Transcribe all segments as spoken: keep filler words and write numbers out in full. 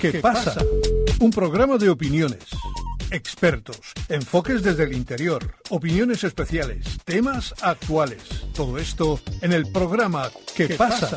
¿Qué pasa? Un programa de opiniones, expertos, enfoques desde el interior, opiniones especiales, temas actuales. Todo esto en el programa ¿Qué pasa?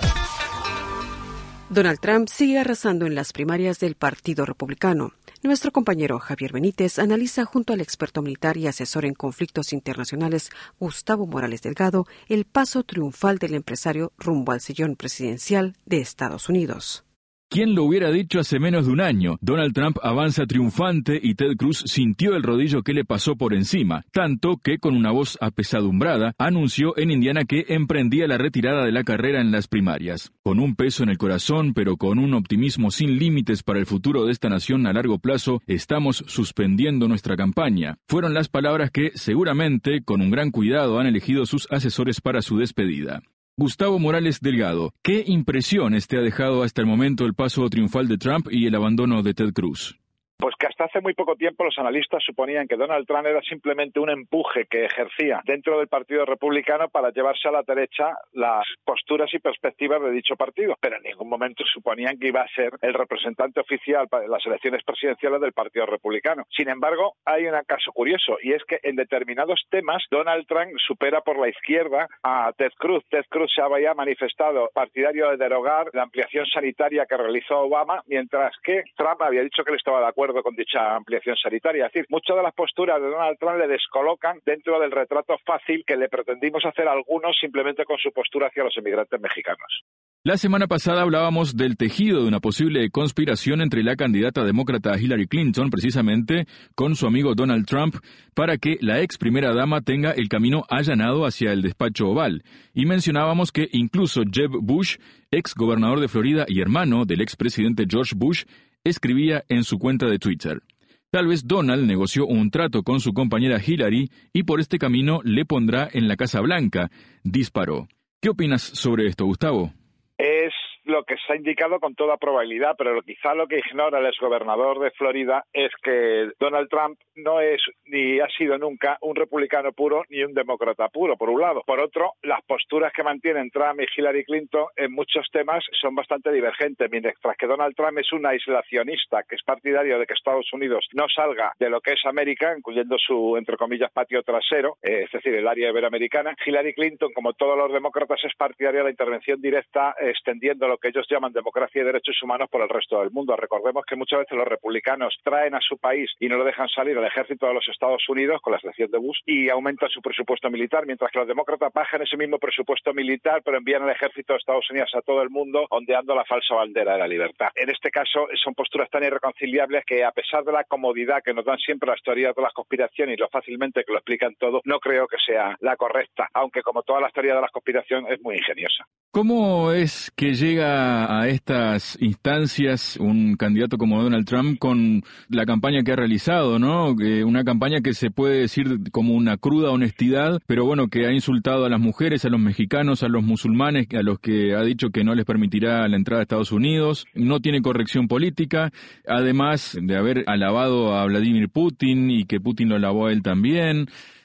Donald Trump sigue arrasando en las primarias del Partido Republicano. Nuestro compañero Javier Benítez analiza junto al experto militar y asesor en conflictos internacionales Gustavo Morales Delgado el paso triunfal del empresario rumbo al sillón presidencial de Estados Unidos. ¿Quién lo hubiera dicho hace menos de un año? Donald Trump avanza triunfante y Ted Cruz sintió el rodillo que le pasó por encima, tanto que con una voz apesadumbrada anunció en Indiana que emprendía la retirada de la carrera en las primarias. Con un peso en el corazón, pero con un optimismo sin límites para el futuro de esta nación a largo plazo, estamos suspendiendo nuestra campaña. Fueron las palabras que, seguramente, con un gran cuidado han elegido sus asesores para su despedida. Gustavo Morales Delgado, ¿qué impresiones te ha dejado hasta el momento el paso triunfal de Trump y el abandono de Ted Cruz? Pues que hasta hace muy poco tiempo los analistas suponían que Donald Trump era simplemente un empuje que ejercía dentro del Partido Republicano para llevarse a la derecha las posturas y perspectivas de dicho partido, pero en ningún momento suponían que iba a ser el representante oficial para las elecciones presidenciales del Partido Republicano. Sin embargo, hay un caso curioso, y es que en determinados temas Donald Trump supera por la izquierda a Ted Cruz. Ted Cruz se había manifestado partidario de derogar la ampliación sanitaria que realizó Obama, mientras que Trump había dicho que él estaba de acuerdo con dicha ampliación sanitaria. Es decir, muchas de las posturas de Donald Trump le descolocan dentro del retrato fácil que le pretendimos hacer a algunos simplemente con su postura hacia los inmigrantes mexicanos. La semana pasada hablábamos del tejido de una posible conspiración entre la candidata demócrata Hillary Clinton, precisamente, con su amigo Donald Trump, para que la ex primera dama tenga el camino allanado hacia el despacho oval. Y mencionábamos que incluso Jeb Bush, ex gobernador de Florida y hermano del expresidente George Bush, escribía en su cuenta de Twitter. Tal vez Donald negoció un trato con su compañera Hillary y por este camino le pondrá en la Casa Blanca, disparó. ¿Qué opinas sobre esto, Gustavo? Es lo que se ha indicado con toda probabilidad, pero quizá lo que ignora el exgobernador de Florida es que Donald Trump no es ni ha sido nunca un republicano puro ni un demócrata puro, por un lado. Por otro, las posturas que mantienen Trump y Hillary Clinton en muchos temas son bastante divergentes, mientras que Donald Trump es un aislacionista que es partidario de que Estados Unidos no salga de lo que es América, incluyendo su, entre comillas, patio trasero, eh, es decir, el área iberoamericana. Hillary Clinton, como todos los demócratas, es partidaria de la intervención directa, extendiendo lo que ellos llaman democracia y derechos humanos por el resto del mundo. Recordemos que muchas veces los republicanos traen a su país y no lo dejan salir al ejército de los Estados Unidos, con la excepción de Bush, y aumentan su presupuesto militar, mientras que los demócratas bajan ese mismo presupuesto militar, pero envían al ejército de Estados Unidos a todo el mundo, ondeando la falsa bandera de la libertad. En este caso, son posturas tan irreconciliables que, a pesar de la comodidad que nos dan siempre las teorías de las conspiraciones y lo fácilmente que lo explican todo, no creo que sea la correcta, aunque como todas las teorías de las conspiraciones es muy ingeniosa. ¿Cómo es que llega a estas instancias un candidato como Donald Trump con la campaña que ha realizado, ¿no? Eh, una campaña que se puede decir como una cruda honestidad, pero bueno, que ha insultado a las mujeres, a los mexicanos, a los musulmanes, a los que ha dicho que no les permitirá la entrada a Estados Unidos, no tiene corrección política, además de haber alabado a Vladimir Putin y que Putin lo alabó a él también.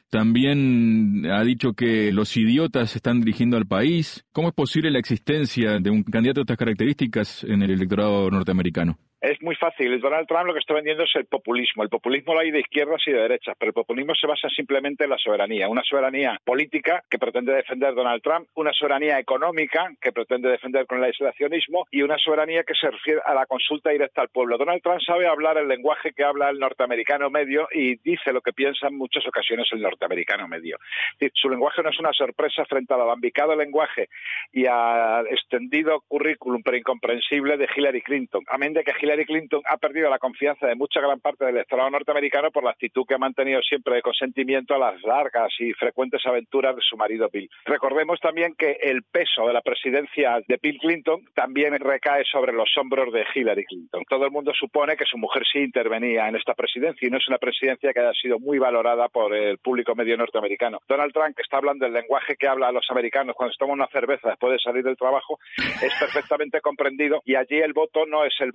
También ha dicho que los idiotas están dirigiendo al país. ¿Cómo es posible la existencia de un candidato de estas características en el electorado norteamericano? Es muy fácil. Donald Trump lo que está vendiendo es el populismo. El populismo lo hay de izquierdas y de derechas, pero el populismo se basa simplemente en la soberanía. Una soberanía política que pretende defender Donald Trump, una soberanía económica que pretende defender con el aislacionismo y una soberanía que se refiere a la consulta directa al pueblo. Donald Trump sabe hablar el lenguaje que habla el norteamericano medio y dice lo que piensa en muchas ocasiones el norteamericano medio. Su lenguaje no es una sorpresa frente al alambicado lenguaje y al extendido currículum pero incomprensible de Hillary Clinton. Amén de que Hillary Hillary Clinton ha perdido la confianza de mucha gran parte del electorado norteamericano por la actitud que ha mantenido siempre de consentimiento a las largas y frecuentes aventuras de su marido Bill. Recordemos también que el peso de la presidencia de Bill Clinton también recae sobre los hombros de Hillary Clinton. Todo el mundo supone que su mujer sí intervenía en esta presidencia y no es una presidencia que haya sido muy valorada por el público medio norteamericano. Donald Trump, que está hablando el lenguaje que habla a los americanos cuando se toma una cerveza después de salir del trabajo, es perfectamente comprendido y allí el voto no es el voto de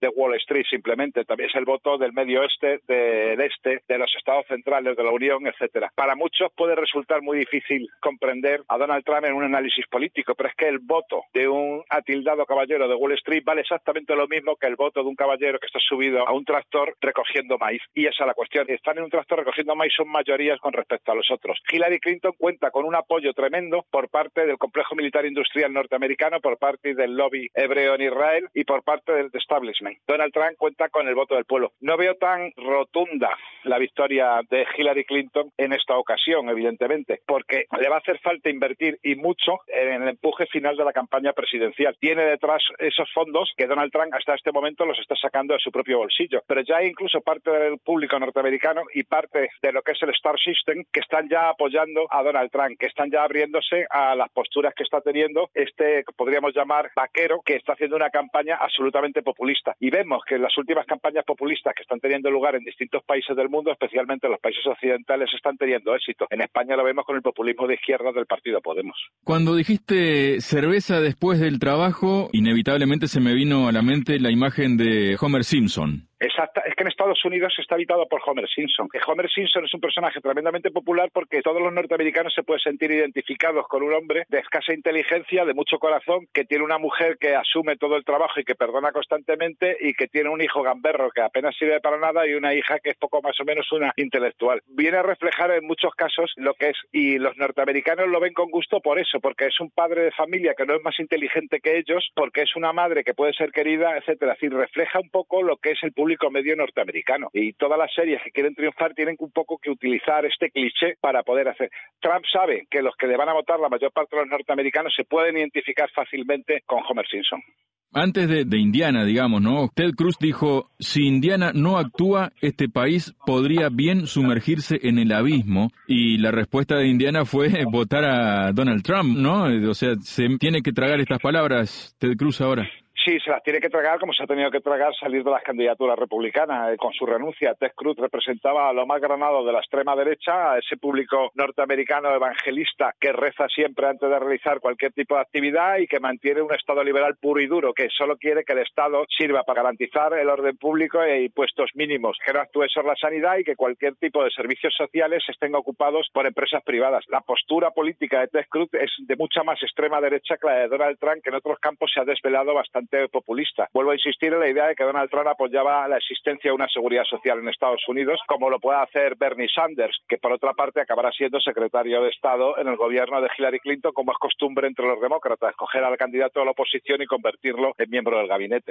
de Wall Street simplemente, también es el voto del medio oeste, del este, de los estados centrales de la Unión, etcétera. Para muchos puede resultar muy difícil comprender a Donald Trump en un análisis político, pero es que el voto de un atildado caballero de Wall Street vale exactamente lo mismo que el voto de un caballero que está subido a un tractor recogiendo maíz. Y esa es la cuestión. Están en un tractor recogiendo maíz, son mayorías con respecto a los otros. Hillary Clinton cuenta con un apoyo tremendo por parte del complejo militar industrial norteamericano, por parte del lobby hebreo en Israel y por parte del establishment. Donald Trump cuenta con el voto del pueblo. No veo tan rotunda la victoria de Hillary Clinton en esta ocasión, evidentemente, porque le va a hacer falta invertir y mucho en el empuje final de la campaña presidencial. Tiene detrás esos fondos que Donald Trump hasta este momento los está sacando de su propio bolsillo, pero ya hay incluso parte del público norteamericano y parte de lo que es el Star System que están ya apoyando a Donald Trump, que están ya abriéndose a las posturas que está teniendo este, podríamos llamar, vaquero, que está haciendo una campaña absolutamente populista. Y vemos que en las últimas campañas populistas que están teniendo lugar en distintos países del mundo, especialmente en los países occidentales, están teniendo éxito. En España lo vemos con el populismo de izquierda del partido Podemos. Cuando dijiste cerveza después del trabajo, inevitablemente se me vino a la mente la imagen de Homer Simpson. Exacto, es que en Estados Unidos está habitado por Homer Simpson. Que Homer Simpson es un personaje tremendamente popular porque todos los norteamericanos se pueden sentir identificados con un hombre de escasa inteligencia, de mucho corazón, que tiene una mujer que asume todo el trabajo y que perdona constantemente y que tiene un hijo gamberro que apenas sirve para nada y una hija que es poco más o menos una intelectual. Viene a reflejar en muchos casos lo que es, y los norteamericanos lo ven con gusto por eso, porque es un padre de familia que no es más inteligente que ellos, porque es una madre que puede ser querida, etcétera. Es decir, refleja un poco lo que es el público medio norteamericano. Y todas las series que quieren triunfar tienen un poco que utilizar este cliché para poder hacer. Trump sabe que los que le van a votar, la mayor parte de los norteamericanos, se pueden identificar fácilmente con Homer Simpson. Antes de, de Indiana, digamos, ¿no? Ted Cruz dijo, si Indiana no actúa, este país podría bien sumergirse en el abismo. Y la respuesta de Indiana fue votar a Donald Trump, ¿no? O sea, se tiene que tragar estas palabras, Ted Cruz, ahora. Sí, se las tiene que tragar como se ha tenido que tragar salir de las candidaturas republicanas. Eh, con su renuncia, Ted Cruz representaba a lo más granado de la extrema derecha, a ese público norteamericano evangelista que reza siempre antes de realizar cualquier tipo de actividad y que mantiene un Estado liberal puro y duro, que solo quiere que el Estado sirva para garantizar el orden público e impuestos mínimos, que no actúe sobre la sanidad y que cualquier tipo de servicios sociales estén ocupados por empresas privadas. La postura política de Ted Cruz es de mucha más extrema derecha que la de Donald Trump, que en otros campos se ha desvelado bastante populista. Vuelvo a insistir en la idea de que Donald Trump apoyaba la existencia de una seguridad social en Estados Unidos, como lo puede hacer Bernie Sanders, que por otra parte acabará siendo secretario de Estado en el gobierno de Hillary Clinton, como es costumbre entre los demócratas, escoger al candidato de la oposición y convertirlo en miembro del gabinete.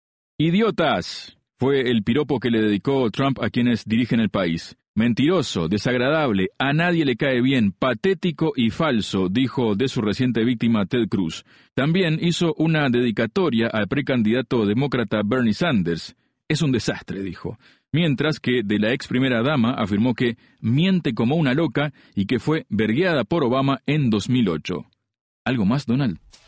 ¡Idiotas! Fue el piropo que le dedicó Trump a quienes dirigen el país. Mentiroso, desagradable, a nadie le cae bien, patético y falso, dijo de su reciente víctima Ted Cruz. También hizo una dedicatoria al precandidato demócrata Bernie Sanders. Es un desastre, dijo. Mientras que de la ex primera dama afirmó que miente como una loca y que fue vergueada por Obama en dos mil ocho. ¿Algo más, Donald?